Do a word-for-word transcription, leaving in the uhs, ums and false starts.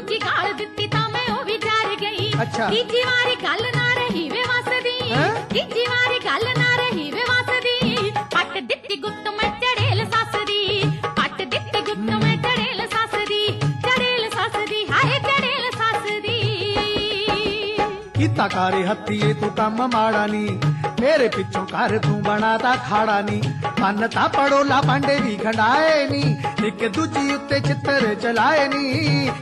दूजी गाल दित्ती तां मैं ओ भी डर गई। अच्छा। तीजी वारी गल ना रही वे वसदी, हैं? तीजी वारी गल ना रही वे वसदी। पट दित्ती गुत्त मैं चड़ेल सस दी, पट दित्ती गुत्त मैं चड़ेल सस दी, चड़ेल सस दी हाय चड़ेल सस दी। ਕੀਤਾ ਕਾਰੇ ਹੱਥੀਏ ਤੂੰ ਕੰਮ ਮਾੜਾ ਨੀ, ਮੇਰੇ ਪਿੱਛੋਂ ਕਰ ਤੂੰ ਬਣਾਦਾ ਖਾੜਾ ਨੀ। ਪੰਨ ਤਾਂ ਪੜੋਲਾ ਪਾਂਡੇ ਵੀ ਖੰਡਾਏ ਨੀ, ਇੱਕ ਦੂਜੀ ਉੱਤੇ ਚਿੱਤਰ ਚਲਾਏ ਨੀ।